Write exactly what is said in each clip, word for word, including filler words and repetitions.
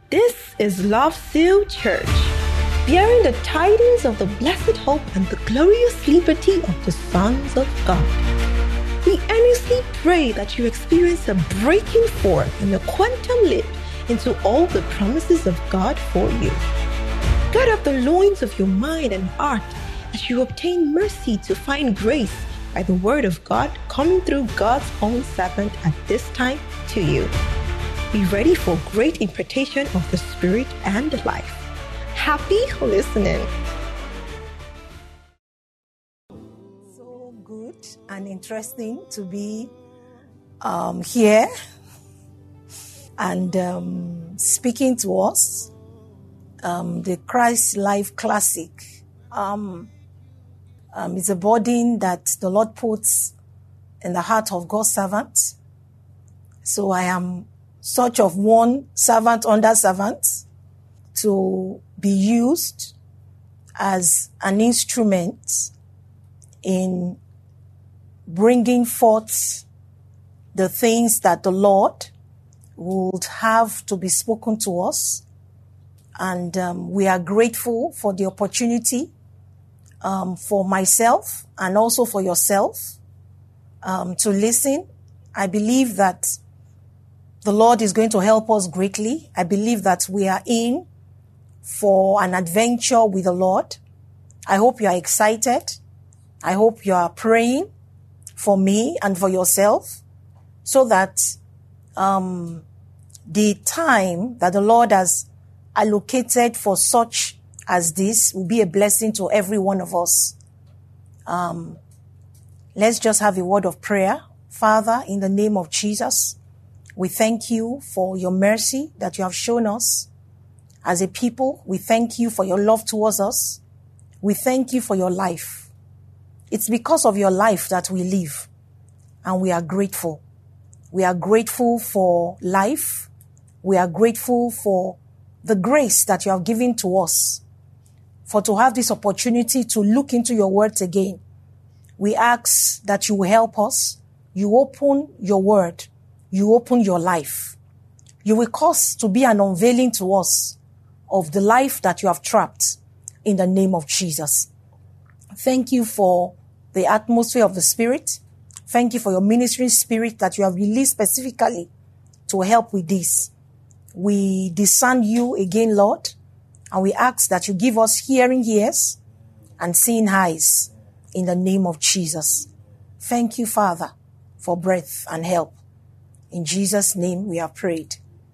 This is Love Seal Church, bearing the tidings of the blessed hope and the glorious liberty of the sons of God. We earnestly pray that you experience a breaking forth and a quantum leap into all the promises of God for you. Gird up the loins of your mind and heart as you obtain mercy to find grace by the word of God coming through God's own servant at this time to you. Be ready for great impartation of the Spirit and life. Happy listening. So good and interesting to be um, here and um, speaking to us. Um, the Christ Life Classic um, um, is a burden that the Lord puts in the heart of God's servant. So I am such of one servant under servant to be used as an instrument in bringing forth the things that the Lord would have to be spoken to us. And um, we are grateful for the opportunity um, for myself and also for yourself um, to listen. I believe that the Lord is going to help us greatly. I believe that we are in for an adventure with the Lord. I hope you are excited. I hope you are praying for me and for yourself so that um, the time that the Lord has allocated for such as this will be a blessing to every one of us. Um, let's just have a word of prayer. Father, in the name of Jesus, we thank you for your mercy that you have shown us as a people. We thank you for your love towards us. We thank you for your life. It's because of your life that we live, and we are grateful. We are grateful for life. We are grateful for the grace that you have given to us, for to have this opportunity to look into your words again. We ask that you will help us. You open your word. You open your life. You will cause to be an unveiling to us of the life that you have trapped in the name of Jesus. Thank you for the atmosphere of the Spirit. Thank you for your ministering spirit that you have released specifically to help with this. We discern you again, Lord, and we ask that you give us hearing ears and seeing eyes in the name of Jesus. Thank you, Father, for breath and help. In Jesus' name we have prayed.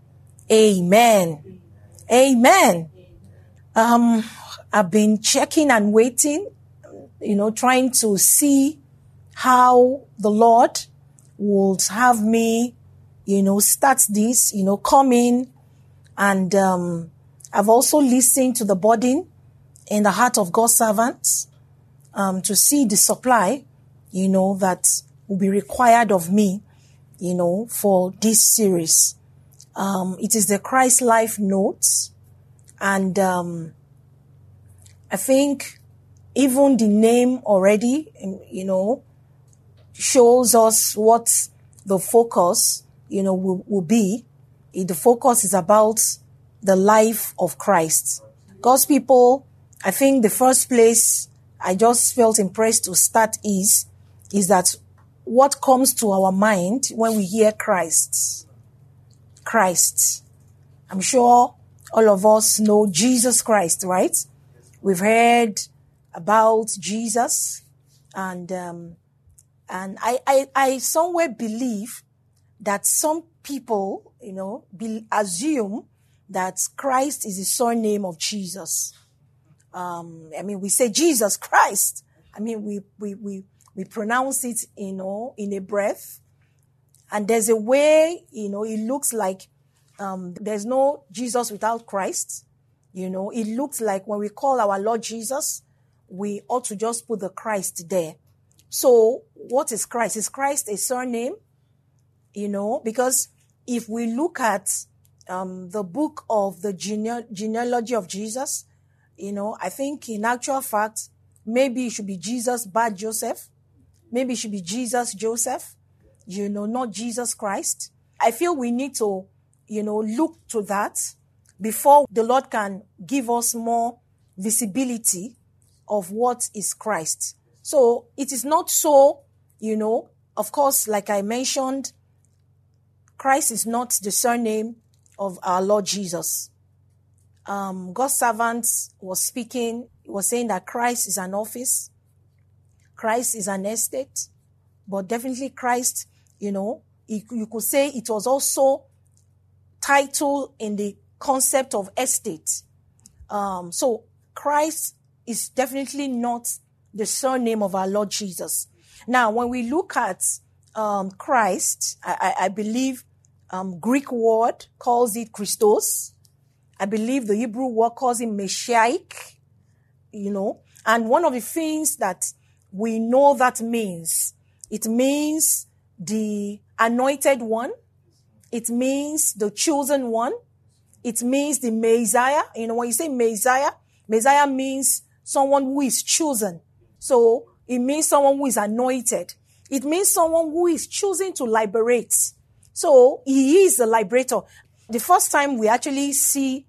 Amen. Amen. Um, I've been checking and waiting, you know, trying to see how the Lord would have me, you know, start this, you know, come in. And um, I've also listened to the burden in the heart of God's servants um, to see the supply, you know, that will be required of me, you know, for this series. Um, it is the Christ Life Notes. And um, I think even the name already, you know, shows us what the focus, you know, will, will be. The focus is about the life of Christ. God's people, I think the first place I just felt impressed to start is, is that what comes to our mind when we hear Christ? Christ. I'm sure all of us know Jesus Christ, right? We've heard about Jesus, and um, and I, I, I somewhere believe that some people, you know, be, assume that Christ is the surname of Jesus. Um, I mean, we say Jesus Christ. I mean, we we we we pronounce it, you know, in a breath. And there's a way, you know, it looks like um, there's no Jesus without Christ. You know, it looks like when we call our Lord Jesus, we ought to just put the Christ there. So what is Christ? Is Christ a surname? You know, because if we look at um, the book of the gene- genealogy of Jesus, you know, I think in actual fact, maybe it should be Jesus Bar Joseph. Maybe it should be Jesus Joseph, you know, not Jesus Christ. I feel we need to, you know, look to that before the Lord can give us more visibility of what is Christ. So it is not so, you know, of course, like I mentioned, Christ is not the surname of our Lord Jesus. Um, God's servant was speaking, was saying that Christ is an office, Christ is an estate, but definitely Christ, you know, you could say it was also titled in the concept of estate. Um, so Christ is definitely not the surname of our Lord Jesus. Now, when we look at um, Christ, I, I, I believe um, Greek word calls it Christos. I believe the Hebrew word calls it Messiah, you know. And one of the things that we know that means, it means the anointed one. It means the chosen one. It means the Messiah. You know, when you say Messiah, Messiah means someone who is chosen. So it means someone who is anointed. It means someone who is choosing to liberate. So he is the liberator. The first time we actually see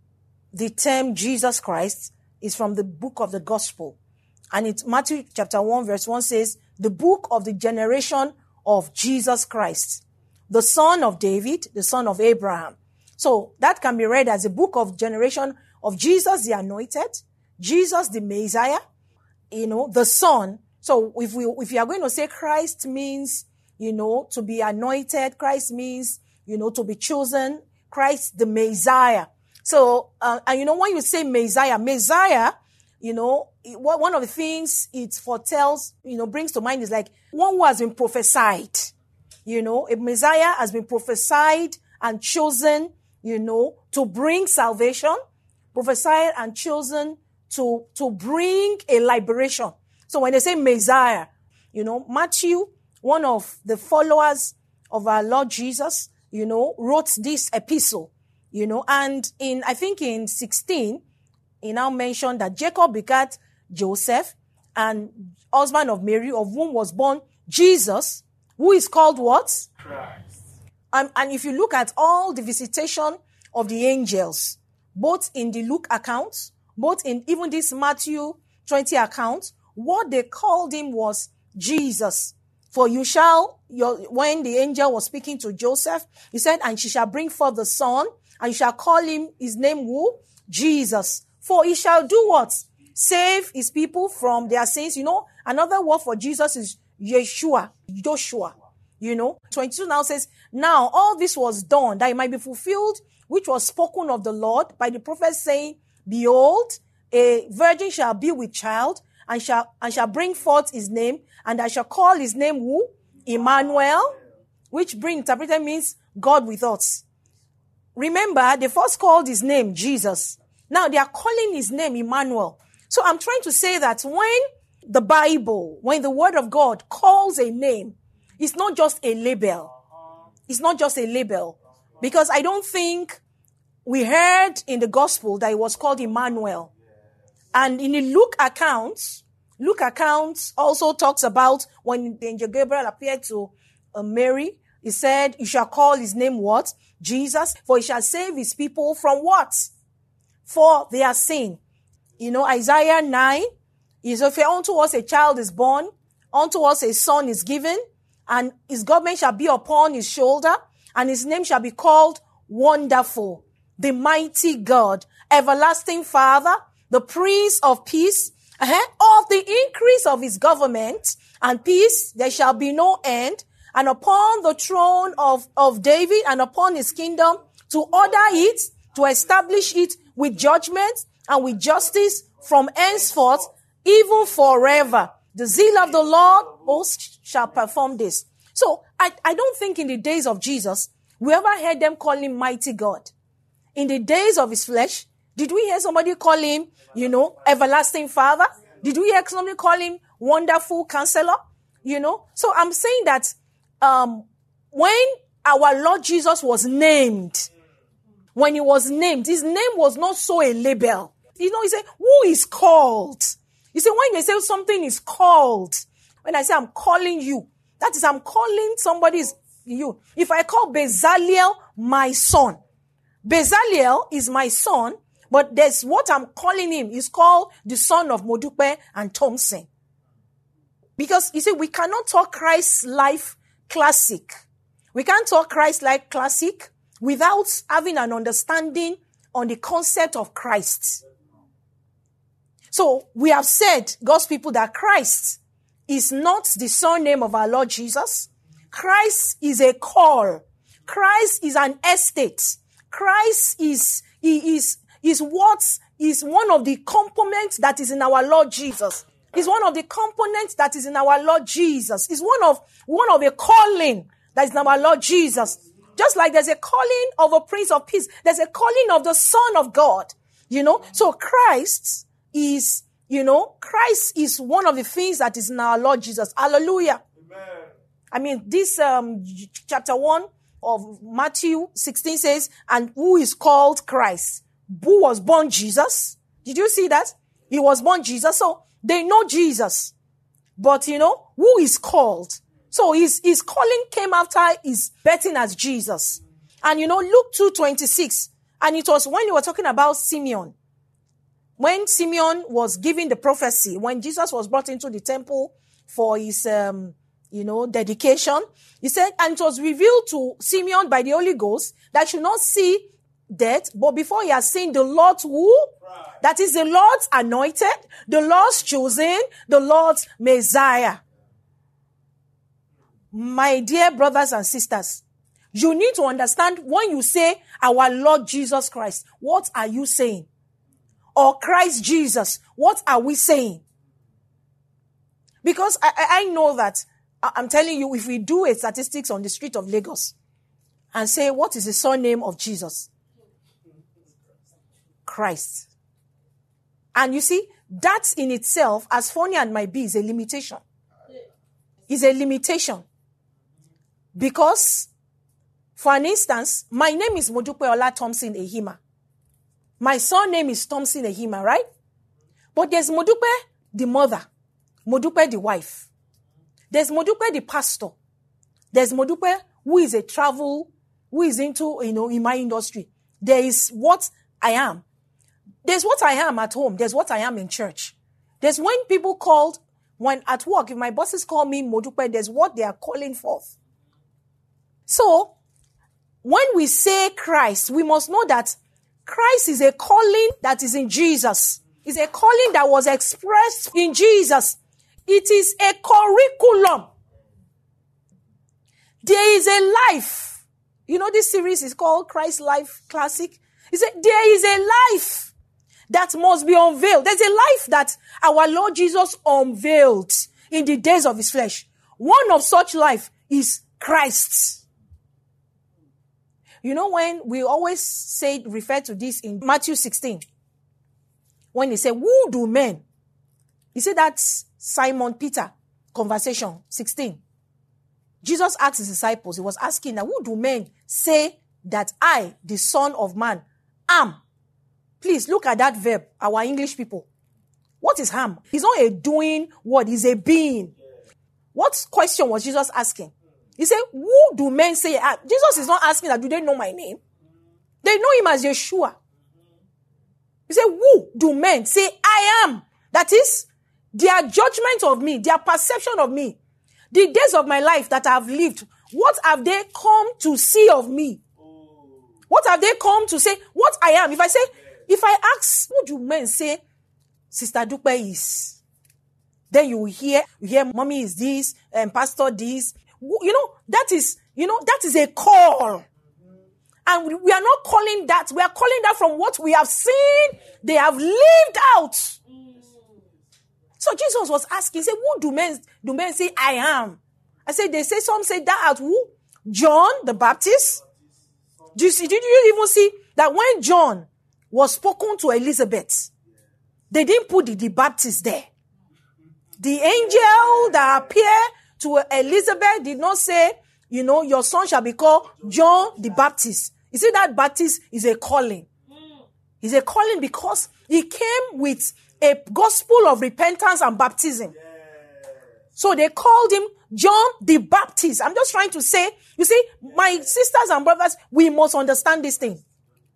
the term Jesus Christ is from the book of the gospel. And it's Matthew chapter one verse one says, the book of the generation of Jesus Christ, the son of David, the son of Abraham. So that can be read as a book of generation of Jesus the anointed, Jesus the Messiah, you know, the son. So if we, if you are going to say Christ means, you know, to be anointed, Christ means, you know, to be chosen, Christ the Messiah. So, uh, and you know, when you say Messiah, Messiah, you know, it, one of the things it foretells, you know, brings to mind is like one who has been prophesied. You know, a Messiah has been prophesied and chosen, you know, to bring salvation, prophesied and chosen to, to bring a liberation. So when they say Messiah, you know, Matthew, one of the followers of our Lord Jesus, you know, wrote this epistle, you know, and in, I think in sixteen, he now mentioned that Jacob begat Joseph and husband of Mary, of whom was born Jesus, who is called what? Christ. Um, and if you look at all the visitation of the angels, both in the Luke account, both in even this Matthew twenty account, what they called him was Jesus. For you shall, your, when the angel was speaking to Joseph, he said, and she shall bring forth the son, and you shall call him, his name who? Jesus. For he shall do what? Save his people from their sins. You know, another word for Jesus is Yeshua, Joshua. You know, twenty-two now says, now all this was done that it might be fulfilled, which was spoken of the Lord by the prophet saying, behold, a virgin shall be with child and shall, and shall bring forth his name, and I shall call his name who? Emmanuel, which bring interpreted means God with us. Remember, they first called his name Jesus. Now they are calling his name Emmanuel. So I'm trying to say that when the Bible, when the word of God calls a name, it's not just a label. It's not just a label. Because I don't think we heard in the gospel that it was called Emmanuel. And in the Luke accounts, Luke accounts also talks about when the angel Gabriel appeared to uh, Mary, he said, you shall call his name what? Jesus, for he shall save his people from what? For their sin. You know, Isaiah nine, is if unto us a child is born, unto us a son is given, and his government shall be upon his shoulder, and his name shall be called Wonderful, the Mighty God, Everlasting Father, the Prince of Peace. Uh-huh. Of the increase of his government and peace, there shall be no end, and upon the throne of, of David and upon his kingdom, to order it, to establish it with judgment and with justice from henceforth, even forever. The zeal of the Lord host shall perform this. So I, I don't think in the days of Jesus, we ever heard them call him Mighty God. In the days of his flesh, did we hear somebody call him, you know, Everlasting Father? Did we hear somebody call him Wonderful Counselor? You know, so I'm saying that um, when our Lord Jesus was named, when he was named, his name was not so a label. You know, he said, who is called? You see, when they say something is called, when I say I'm calling you, that is I'm calling somebody's you. If I call Bezalel my son, Bezalel is my son, but there's what I'm calling him. He's called the son of Modupe and Thompson. Because, you see, we cannot talk Christ's life classic. We can't talk Christ's life classic without having an understanding on the concept of Christ. So, we have said, God's people, that Christ is not the surname of our Lord Jesus. Christ is a call. Christ is an estate. Christ is, he is, is what is one of the components that is in our Lord Jesus. Is one of the components that is in our Lord Jesus. Is one of, one of a calling that is in our Lord Jesus. Just like there's a calling of a Prince of Peace, there's a calling of the Son of God. You know, so Christ is, you know, Christ is one of the things that is in our Lord Jesus. Hallelujah. Amen. I mean, this um chapter one of Matthew sixteen says, and who is called Christ? Who was born Jesus? Did you see that? He was born Jesus. So they know Jesus. But, you know, who is called? So his, his calling came after his birthing as Jesus. And, you know, Luke two twenty-six. And it was when you were talking about Simeon. When Simeon was giving the prophecy, when Jesus was brought into the temple for his, um, you know, dedication, he said, and it was revealed to Simeon by the Holy Ghost that should not see death, but before he has seen the Lord's who? That is the Lord's anointed, the Lord's chosen, the Lord's Messiah. My dear brothers and sisters, you need to understand when you say our Lord Jesus Christ, what are you saying? Or Christ Jesus, what are we saying? Because I, I know that, I'm telling you, if we do a statistics on the street of Lagos and say, what is the surname of Jesus? Christ. And you see, that in itself, as funny as it might be, is a limitation. Is a limitation. Because, for an instance, my name is Modupe Ola Thompson Ehima. My surname is Thompson Ehima, right? But there's Modupe the mother, Modupe the wife. There's Modupe the pastor. There's Modupe who is a travel, who is into, you know, in my industry. There is what I am. There's what I am at home. There's what I am in church. There's when people called, when at work, if my bosses call me Modupe, there's what they are calling forth. So, when we say Christ, we must know that Christ is a calling that is in Jesus. It's a calling that was expressed in Jesus. It is a curriculum. There is a life. You know, this series is called Christ Life Classic. He said, there is a life that must be unveiled. There's a life that our Lord Jesus unveiled in the days of his flesh. One of such life is Christ. You know, when we always say, refer to this in Matthew sixteen, when he said, who do men? He said that's Simon Peter conversation, sixteen. Jesus asked his disciples, he was asking, now, who do men say that I, the Son of Man, am? Please look at that verb, our English people. What is am? He's not a doing word, he's a being. What question was Jesus asking? He said, who do men say I am? Jesus is not asking that, do they know my name? They know him as Yeshua. He said, who do men say I am? That is, their judgment of me, their perception of me, the days of my life that I have lived, what have they come to see of me? What have they come to say? What I am? If I say, if I ask, who do men say Sister Dupe is? Then you will hear, you hear, mommy is this, and pastor this. You know, that is, you know, that is a call. And we, we are not calling that, we are calling that from what we have seen, they have lived out. So Jesus was asking, he said, who do men, do men say I am? I said, they say, some say that at who? John the Baptist. Do you see, did you even see that when John was spoken to Elizabeth, they didn't put the, the Baptist there. The angel that appeared to Elizabeth did not say, you know, your son shall be called John the Baptist. You see, that Baptist is a calling. It's a calling because he came with a gospel of repentance and baptism. So they called him John the Baptist. I'm just trying to say, you see, my sisters and brothers, we must understand this thing.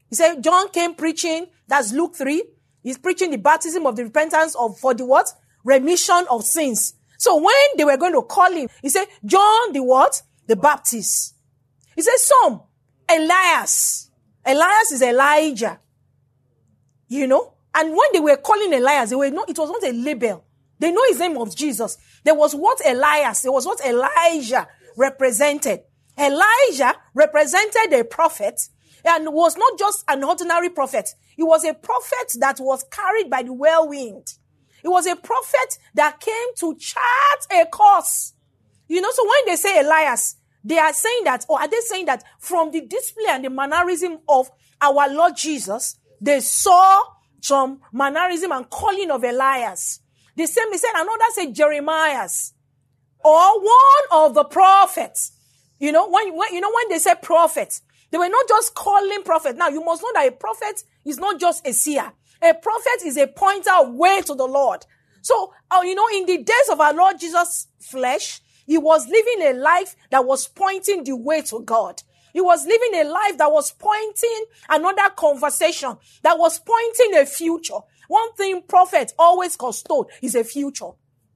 He said, John came preaching, that's Luke three. He's preaching the baptism of the repentance of, for the what? Remission of sins. So when they were going to call him, he said, John the what? The Baptist. He said, some, Elias. Elias is Elijah. You know? And when they were calling Elias, they were not, it was not a label. They know his name was Jesus. There was what Elias, there was what Elijah represented. Elijah represented a prophet and was not just an ordinary prophet. He was a prophet that was carried by the whirlwind. It was a prophet that came to chart a course. You know, so when they say Elias, they are saying that, or are they saying that from the display and the mannerism of our Lord Jesus, they saw some mannerism and calling of Elias. The same, they said, another said Jeremiah's, or one of the prophets. You know, when, when you know when they say prophet, they were not just calling prophet. Now, you must know that a prophet is not just a seer. A prophet is a pointer of way to the Lord. So, uh, you know, in the days of our Lord Jesus' flesh, he was living a life that was pointing the way to God. He was living a life that was pointing another conversation, that was pointing a future. One thing prophet always custode is a future.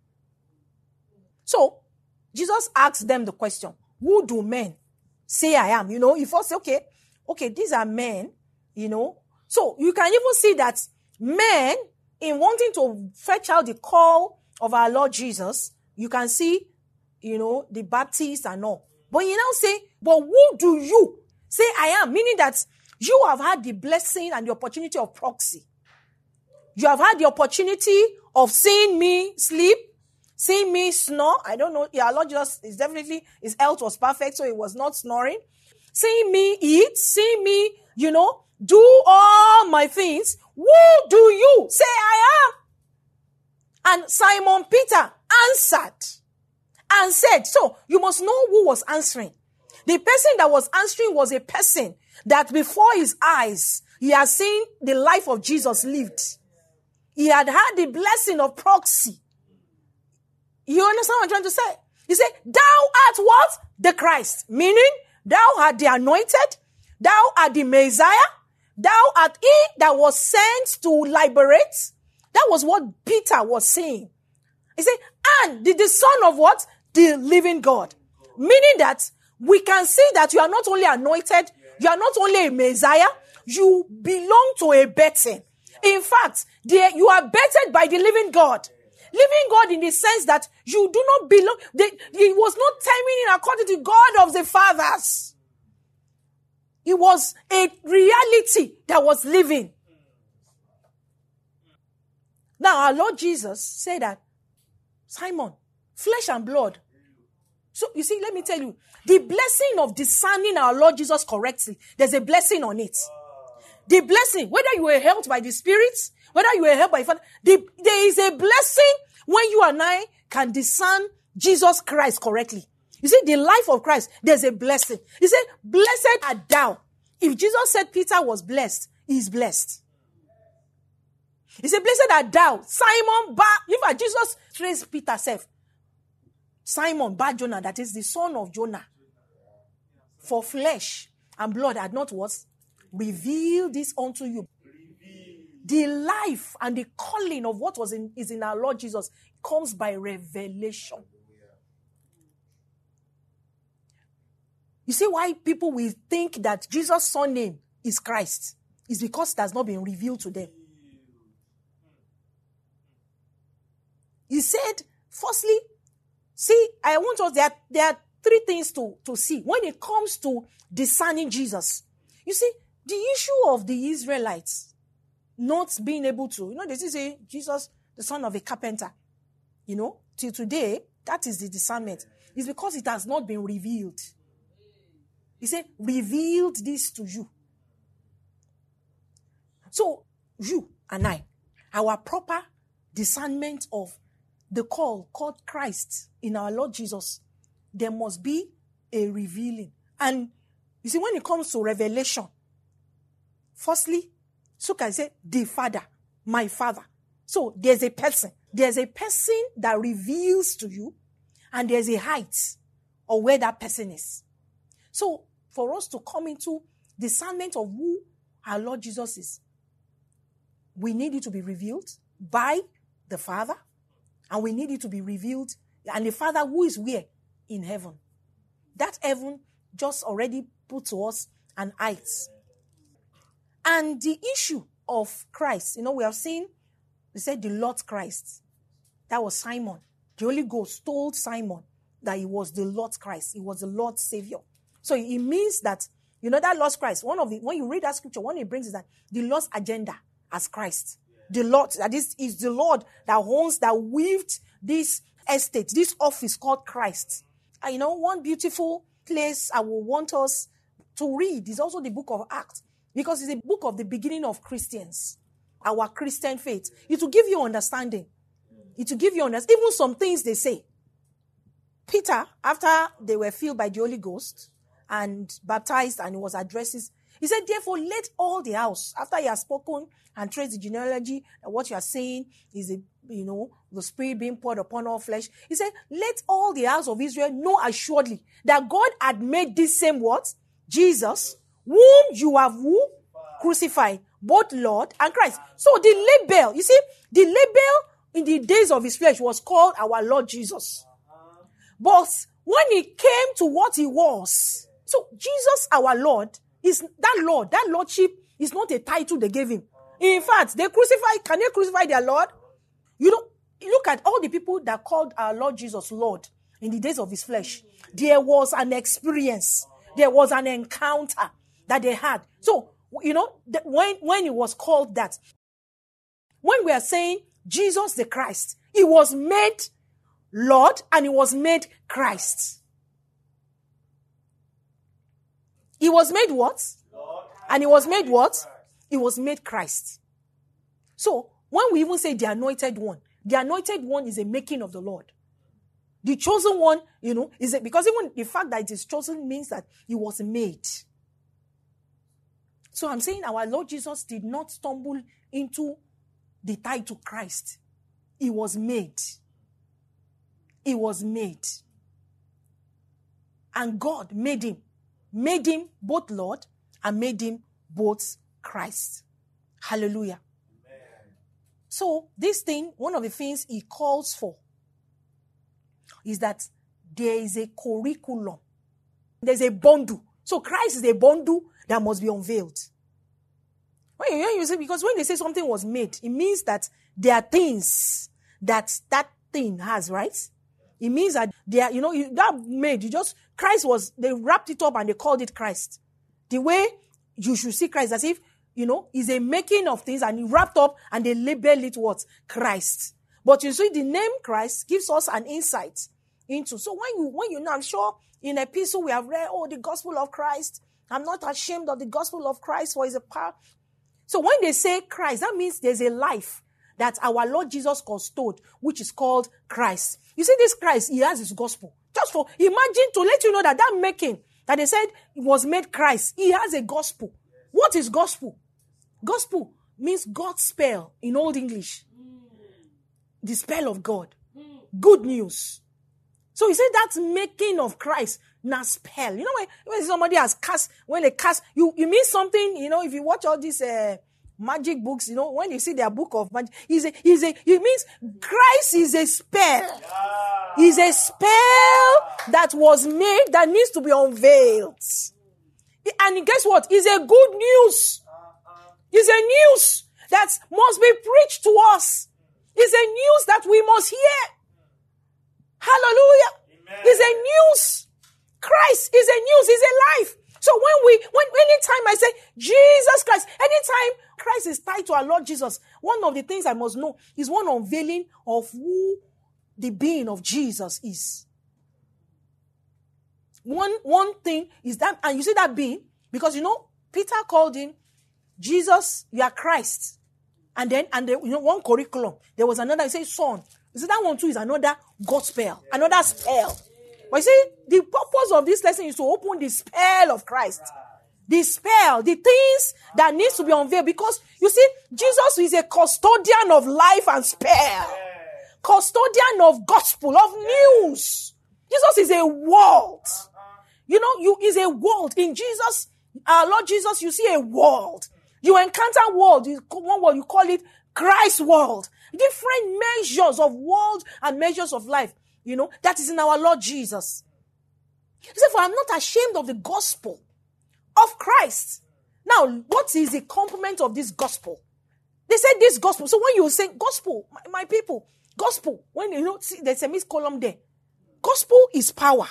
So, Jesus asked them the question, who do men say I am? You know, if I say, okay, okay, these are men, you know. So, you can even see that men, in wanting to fetch out the call of our Lord Jesus, you can see, you know, the Baptists and all. But you now say, but who do you say I am? Meaning that you have had the blessing and the opportunity of proxy. You have had the opportunity of seeing me sleep, seeing me snore. I don't know. Yeah, Lord Jesus is definitely, his health was perfect, so he was not snoring. Seeing me eat, seeing me, you know, do all my things. Who do you say I am? And Simon Peter answered and said, so you must know who was answering. The person that was answering was a person that before his eyes, he had seen the life of Jesus lived. He had had the blessing of proxy. You understand what I'm trying to say? He said, thou art what? The Christ. Meaning, thou art the anointed. Thou art the Messiah. Thou art he that was sent to liberate. That was what Peter was saying. He said, and the, the son of what? The living God. Meaning that we can see that you are not only anointed, you are not only a Messiah, you belong to a betting. In fact, the, you are bettered by the living God. Living God in the sense that you do not belong. It was not timing according to God of the fathers. It was a reality that was living. Now, our Lord Jesus said that, Simon, flesh and blood. So, you see, let me tell you, the blessing of discerning our Lord Jesus correctly, there's a blessing on it. The blessing, whether you were helped by the Spirit, whether you were helped by Father, the, there is a blessing when you and I can discern Jesus Christ correctly. You see, the life of Christ, there's a blessing. He said, blessed art thou. If Jesus said Peter was blessed, he is blessed. He said, blessed art thou, Simon Bar. In fact, Jesus praised Peter self. Simon Bar Jonah, that is the son of Jonah. For flesh and blood had not what? Revealed this unto you. The life and the calling of what was in, is in our Lord Jesus comes by revelation. You see why people will think that Jesus' son name is Christ? It's because it has not been revealed to them. He said, firstly, see, I want us, there are, there are three things to, to see when it comes to discerning Jesus. You see, the issue of the Israelites not being able to, you know, they say Jesus, the son of a carpenter, you know, till today, that is the discernment. It's because it has not been revealed. He said, revealed this to you. So, you and I, our proper discernment of the call called Christ in our Lord Jesus, there must be a revealing. And you see, when it comes to revelation, firstly, so can I say, the Father, my Father. So there's a person. There's a person that reveals to you, and there's a height of where that person is. So for us to come into discernment of who our Lord Jesus is? We need it to be revealed by the Father, and we need it to be revealed, and the Father who is where? In heaven. That heaven just already put to us an height. And the issue of Christ, you know, we have seen, we said the Lord Christ. That was Simon. The Holy Ghost told Simon that he was the Lord Christ. He was the Lord Savior. So it means that, you know, that Lord Christ, one of the, when you read that scripture, one it brings is that the Lord's agenda as Christ. The Lord, that is, is the Lord that owns, that weaved this estate, this office called Christ. And you know, one beautiful place I will want us to read is also the book of Acts, because it's a book of the beginning of Christians, our Christian faith. It will give you understanding. It will give you understanding. Even some things they say. Peter, after they were filled by the Holy Ghost and baptized and he was addresses, he said, therefore, let all the house, after he has spoken and traced the genealogy, and what you are saying is, a, you know, the Spirit being poured upon all flesh. He said, let all the house of Israel know assuredly that God had made this same what? Jesus, whom you have who? Crucified, both Lord and Christ. So the label, you see, the label in the days of his flesh was called our Lord Jesus. But when he came to what he was, so Jesus, our Lord, is that Lord, that Lordship is not a title they gave him. In fact, they crucify, can they crucify their Lord? You know, look at all the people that called our Lord Jesus Lord in the days of his flesh. There was an experience. There was an encounter that they had. So, you know, when, when it was called that, when we are saying Jesus the Christ, he was made Lord and he was made Christ. He was made what? Lord. And he was made what? He was made Christ. So, when we even say the anointed one, the anointed one is a making of the Lord. The chosen one, you know, is it because even the fact that it is chosen means that he was made. So I'm saying our Lord Jesus did not stumble into the title Christ. He was made. He was made. And God made him. Made him both Lord and made him both Christ. Hallelujah. Amen. So this thing, one of the things he calls for is that there is a curriculum. There's a bundle. So Christ is a bundle that must be unveiled. When you, when you say, because when they say something was made, it means that there are things that that thing has, right? It means that they are, you know, you, that made, you just, Christ was, they wrapped it up and they called it Christ. The way you should see Christ as if, you know, is a making of things and he wrapped up and they label it what? Christ. But you see, the name Christ gives us an insight into. So when you, when you know, I'm sure in a epistle we have read, oh, the gospel of Christ. I'm not ashamed of the gospel of Christ, for it's a power. So when they say Christ, that means there's a life that our Lord Jesus bestowed, which is called Christ. You see, this Christ, he has his gospel. Just for, imagine to let you know that that making, that they said was made Christ, he has a gospel. What is gospel? Gospel means God's spell in Old English. The spell of God. Good news. So he said that's making of Christ, not spell. You know when, when somebody has cast, when they cast, you, you mean something, you know, if you watch all these uh, magic books, you know, when you see their book of magic, he's a, he's a, it means Christ is a spell. Yeah. He's a spell that was made that needs to be unveiled. And guess what? It's a good news. It's a news that must be preached to us. It's a news that we must hear. Hallelujah. Amen. It's a news. Christ is a news. It's a life. So when we, when, anytime I say Jesus Christ, anytime Christ is tied to our Lord Jesus, one of the things I must know is one unveiling of who the being of Jesus is. One, one thing is that, and you see that being, because you know, Peter called him Jesus, you are Christ. And then, and the, you know, one curriculum, there was another, he said, son. You see, that one too is another gospel, another spell. But you see, the purpose of this lesson is to open the spell of Christ. The spell, the things that needs to be unveiled. Because, you see, Jesus is a custodian of life and spell. Custodian of gospel, of news. Jesus is a world. You know, you is a world. In Jesus, our Lord Jesus, you see a world. You encounter world, you, one world, you call it Christ world. Different measures of world and measures of life. You know, that is in our Lord Jesus. He said, for I'm not ashamed of the gospel of Christ. Now, what is the complement of this gospel? They said this gospel. So when you say gospel, my, my people, gospel, when you know, see, there's a miscolumn there. Gospel is power.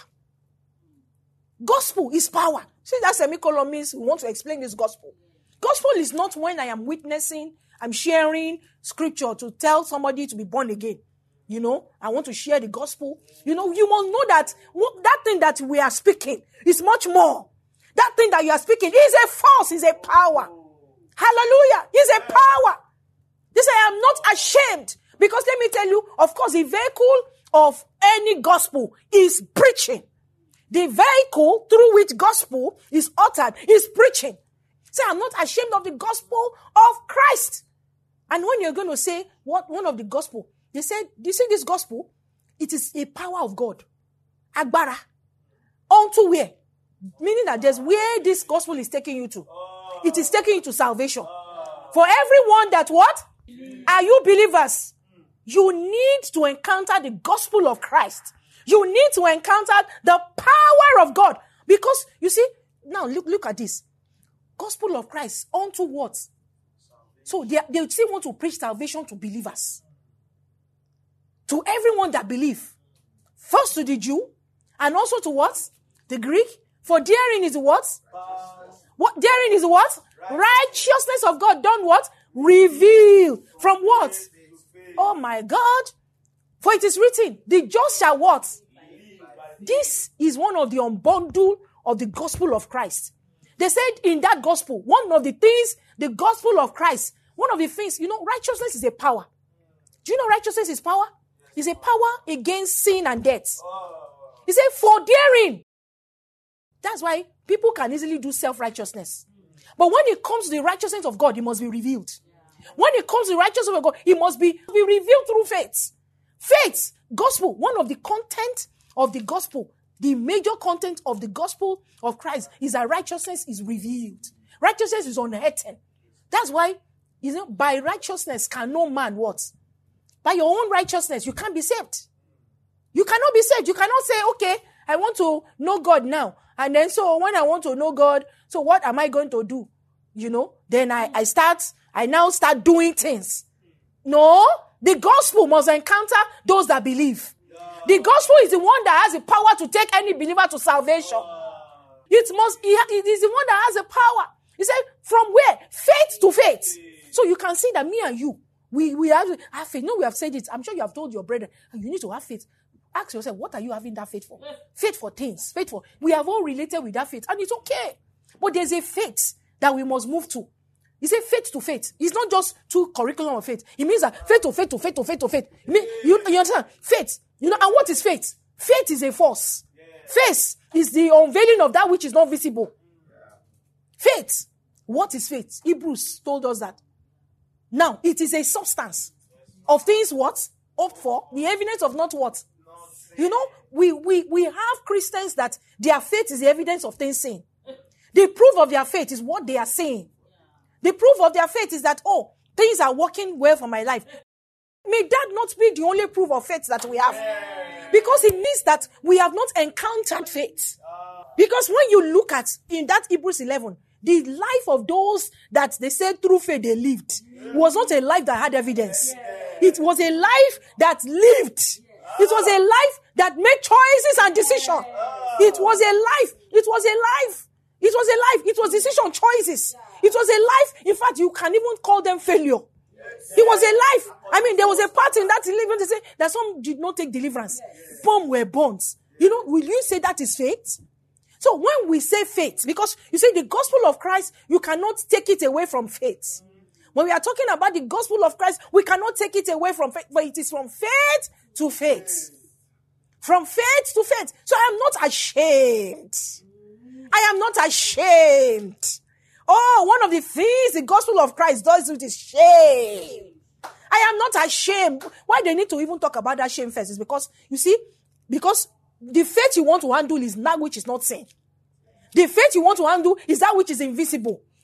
Gospel is power. See, that semicolon means we want to explain this gospel. Gospel is not when I am witnessing, I'm sharing scripture to tell somebody to be born again. You know, I want to share the gospel. You know, you must know that what, that thing that we are speaking is much more. That thing that you are speaking is a force, is a power. Hallelujah. Is a power. They say, I am not ashamed. Because let me tell you, of course, the vehicle of any gospel is preaching. The vehicle through which gospel is uttered is preaching. Say, I'm not ashamed of the gospel of Christ. And when you're going to say what one of the gospel, they said, do you see this gospel? It is a power of God. Agbara. Unto where? Meaning that there's where this gospel is taking you to. It is taking you to salvation. For everyone that what? Are you believers? You need to encounter the gospel of Christ. You need to encounter the power of God. Because, you see, now look, look at this. Gospel of Christ unto what? So they, they still want to preach salvation to believers. To everyone that believe. First to the Jew, and also to what? The Greek. For therein is what? What? Therein is what? Righteousness of God done what? Revealed. From what? Oh my God. For it is written, the just shall what? This is one of the unbundle of the gospel of Christ. They said in that gospel, one of the things, the gospel of Christ, one of the things, you know, righteousness is a power. Do you know righteousness is power? It's a power against sin and death. He said, for therein. That's why people can easily do self-righteousness. But when it comes to the righteousness of God, it must be revealed. When it comes to the righteousness of God, it must be, be revealed through faith. Faith, gospel, one of the content of the gospel, the major content of the gospel of Christ is that righteousness is revealed. Righteousness is unhidden. That's why, you know, by righteousness can no man what? By your own righteousness, you can't be saved. You cannot be saved. You cannot say, okay, I want to know God now. And then so when I want to know God, so what am I going to do? You know, then I, I start, I now start doing things. No, the gospel must encounter those that believe. The gospel is the one that has the power to take any believer to salvation. It must, it is the one that has the power. He said, from where? Faith to faith. So you can see that me and you, we, we have, have faith. No, we have said it. I'm sure you have told your brother, and you need to have faith. Ask yourself, what are you having that faith for? Faith for things. Faith for, we have all related with that faith, and it's okay. But there's a faith that we must move to. He said faith to faith. It's not just two curriculum of faith. It means that faith to faith to faith to faith to faith. It mean, you, you understand? Faith. You know, and what is faith? Faith is a force. Faith is the unveiling of that which is not visible. Faith. What is faith? Hebrews told us that. Now, it is a substance of things what? Hoped for. The evidence of not what? You know, we, we, we have Christians that their faith is the evidence of things seen. The proof of their faith is what they are saying. The proof of their faith is that, oh, things are working well for my life. May that not be the only proof of faith that we have. Because it means that we have not encountered faith. Because when you look at, in that Hebrews eleven, the life of those that they said through faith they lived was not a life that had evidence. It was a life that lived. It was a life that made choices and decisions. It was a life. It was a life. It was a life. It was decision choices. It was a life. In fact, you can even call them failure. It was a life. I mean, there was a part in that deliverance. They say that some did not take deliverance. Some were bonds. You know, will you say that is faith? So when we say faith, because you see the gospel of Christ, you cannot take it away from faith. When we are talking about the gospel of Christ, we cannot take it away from faith, but it is from faith to faith. From faith to faith. So I am not ashamed. I am not ashamed. Oh, one of the things the gospel of Christ does with is shame. I am not ashamed. Why they need to even talk about that shame first is because, you see, because the faith you want to handle is that which is not seen. The faith you want to handle is that which is invisible.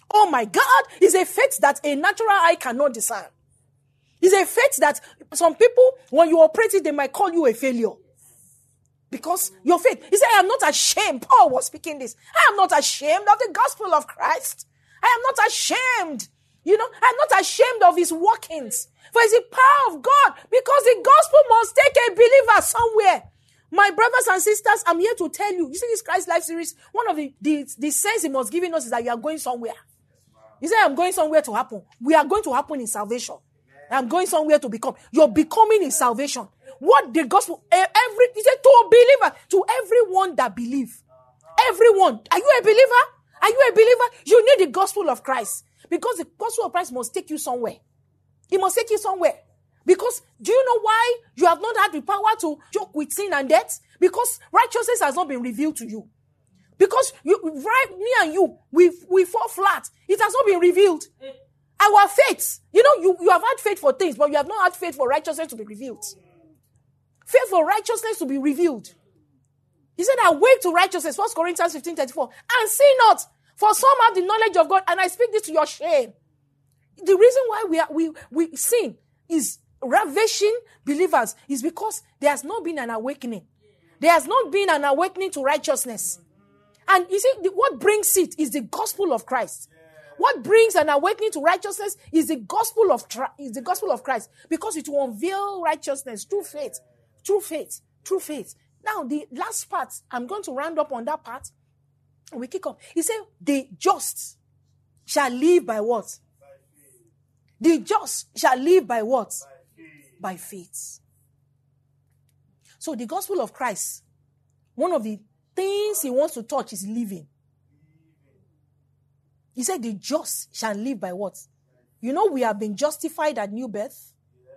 Oh my God, it's a faith that a natural eye cannot discern. It's a faith that some people, when you operate it, they might call you a failure. Because your faith. He said, I am not ashamed. Paul was speaking this. I am not ashamed of the gospel of Christ. I am not ashamed. You know, I am not ashamed of his workings. For it's the power of God. Because the gospel must take a believer somewhere. My brothers and sisters, I'm here to tell you. You see this Christ Life series, one of the, the, the sense he must give us is that you are going somewhere. He said, I'm going somewhere to happen. We are going to happen in salvation. I'm going somewhere to become. You're becoming in salvation. What the gospel, every, he said to a believer, to everyone that believe. Everyone. Are you a believer? Are you a believer? You need the gospel of Christ. Because the gospel of Christ must take you somewhere. It must take you somewhere. Because do you know why you have not had the power to joke with sin and death? Because righteousness has not been revealed to you. Because you, right, me and you, we, we fall flat. It has not been revealed. Our faith, you know, you, you have had faith for things, but you have not had faith for righteousness to be revealed. Faith for righteousness to be revealed. He said, I wait to righteousness, First Corinthians fifteen thirty-four, and see not, for some have the knowledge of God, and I speak this to your shame. The reason why we are, we, we sin is ravishing believers is because there has not been an awakening. There has not been an awakening to righteousness. And you see, the, what brings it is the gospel of Christ. What brings an awakening to righteousness is the gospel of tri- is the gospel of Christ, because it will unveil righteousness through faith, through faith, through faith. Now, the last part, I'm going to round up on that part. We kick off. He said, the just shall live by what? By the just shall live by what? By faith. By faith. So the gospel of Christ, one of the things he wants to touch is living. He said the just shall live by what? You know, we have been justified at new birth.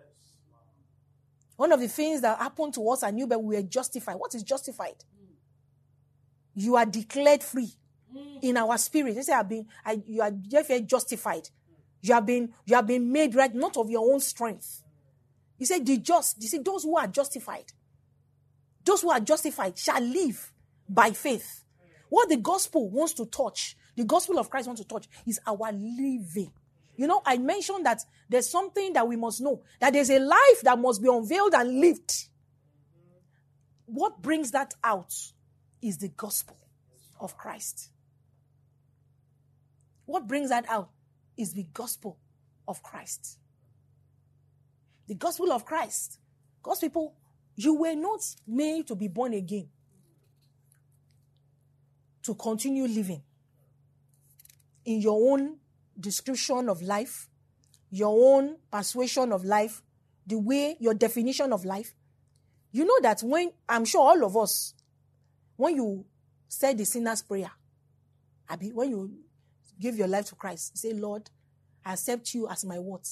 One of the things that happened to us at new birth, we were justified. What is justified? You are declared free in our spirit. They say, I've been, I, you are therefore justified. You have been, you have been made right, not of your own strength. He said, the just, he said, those who are justified, those who are justified shall live by faith. What the gospel wants to touch, the gospel of Christ wants to touch, is our living. You know, I mentioned that there's something that we must know, that there's a life that must be unveiled and lived. What brings that out is the gospel of Christ. What brings that out is the gospel of Christ. The gospel of Christ. God's people, you were not made to be born again to continue living in your own description of life, your own persuasion of life, the way, your definition of life. You know that when, I'm sure all of us, when you say the sinner's prayer, Abi, when you give your life to Christ, say, Lord, I accept you as my what?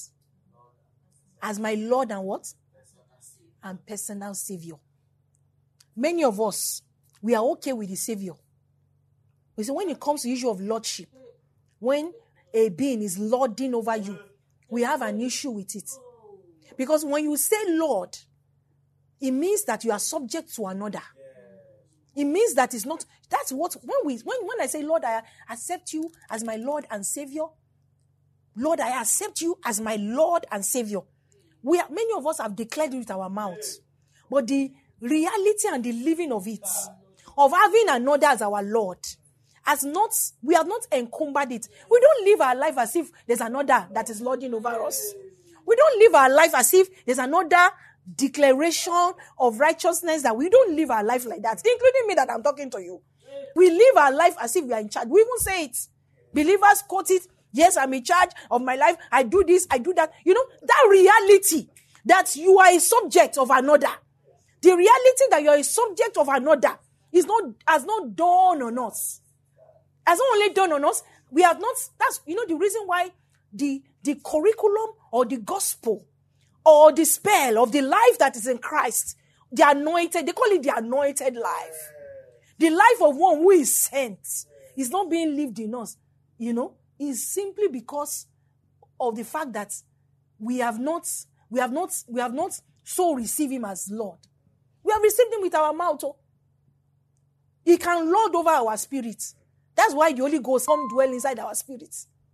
As my Lord and what? And personal Savior. Many of us, we are okay with the Savior. We say when it comes to the issue of lordship, when a being is lording over you, we have an issue with it. Because when you say Lord, it means that you are subject to another. It means that it's not, that's what, when we, when, when I say, Lord, I accept you as my Lord and Savior. Lord, I accept you as my Lord and Savior. We are, many of us have declared it with our mouths. But the reality and the living of it, of having another as our Lord, has not, we have not encumbered it. We don't live our life as if there's another that is lording over us. We don't live our life as if there's another declaration of righteousness, that we don't live our life like that, including me that I'm talking to you. We live our life as if we are in charge. We even say it. Believers quote it. Yes, I'm in charge of my life. I do this, I do that. You know, that reality that you are a subject of another. The reality that you're a subject of another is not, has not dawned on us. Has not only dawned on us, we have not, that's, you know, the reason why the, the curriculum or the gospel or the spell of the life that is in Christ, the anointed, they call it the anointed life. The life of one who is sent is not being lived in us, you know, is simply because of the fact that we have not, we have not, we have not so received him as Lord. We have received him with our mouth. Oh. He can lord over our spirits. That's why the Holy Ghost come dwell inside our spirits.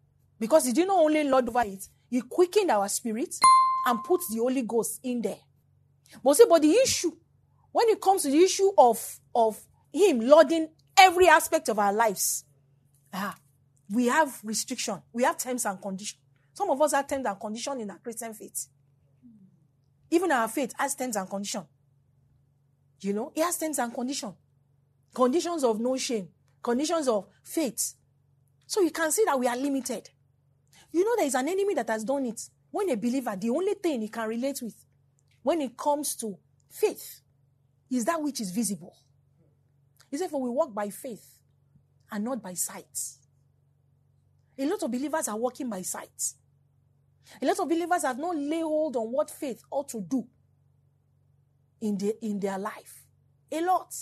Because he did not only lord over it, he quickened our spirit and put the Holy Ghost in there. But see, but the issue, when it comes to the issue of, of him lording every aspect of our lives, ah, we have restriction. We have terms and conditions. Some of us have terms and conditions in our Christian faith. Even our faith has terms and conditions. You know, it has terms and conditions. Conditions of no shame. Conditions of faith. So you can see that we are limited. You know, there is an enemy that has done it. When a believer, the only thing he can relate with when it comes to faith is that which is visible. He said, for we walk by faith and not by sight. A lot of believers are walking by sight. A lot of believers have not laid hold on what faith ought to do in, the, in their life. A lot.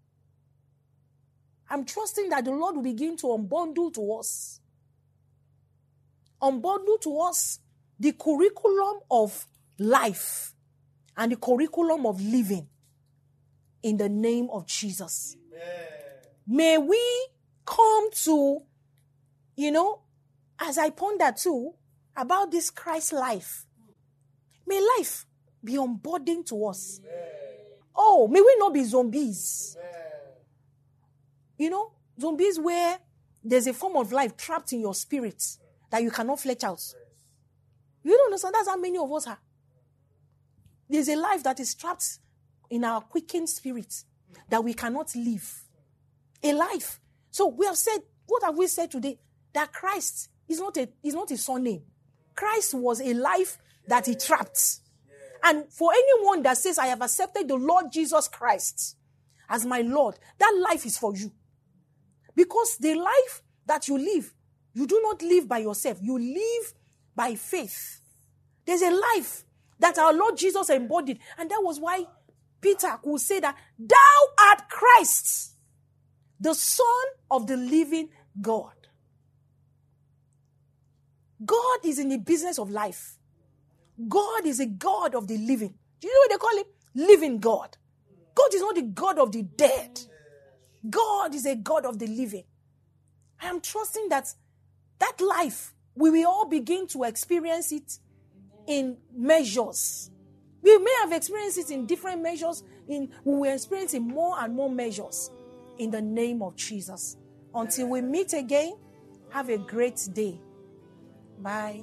I'm trusting that the Lord will begin to unbundle to us. Unbundle to us the curriculum of life and the curriculum of living in the name of Jesus. Amen. May we come to, you know, as I ponder too, about this Christ life. May life be unburdened to us. Amen. Oh, may we not be zombies. Amen. You know, zombies where there's a form of life trapped in your spirit that you cannot fletch out. You don't understand? That's how many of us are. There's a life that is trapped in our quickened spirit that we cannot live. A life. So we have said, what have we said today? That Christ is not a, is not a surname. Christ was a life that he trapped. And for anyone that says, I have accepted the Lord Jesus Christ as my Lord, that life is for you. Because the life that you live, you do not live by yourself. You live by faith. There's a life that our Lord Jesus embodied. And that was why Peter could say that, thou art Christ, the Son of the living God. God is in the business of life. God is a God of the living. Do you know what they call him? Living God. God is not the God of the dead. God is a God of the living. I am trusting that that life, we will all begin to experience it in measures. We may have experienced it in different measures. In, we will experience it in more and more measures in the name of Jesus. Until we meet again, have a great day. Bye.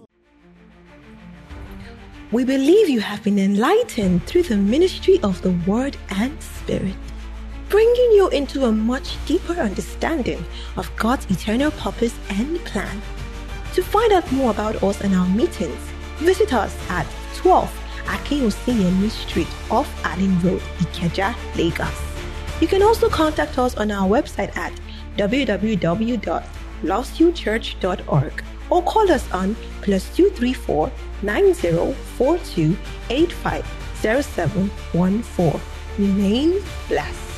We believe you have been enlightened through the ministry of the Word and Spirit, bringing you into a much deeper understanding of God's eternal purpose and plan. To find out more about us and our meetings, visit us at twelve Akinwusinyanmi Street off Allen Road, Ikeja, Lagos. You can also contact us on our website at w w w dot lost you church dot org or call us on plus two three four nine zero four two eight five zero seven one four. Remain blessed.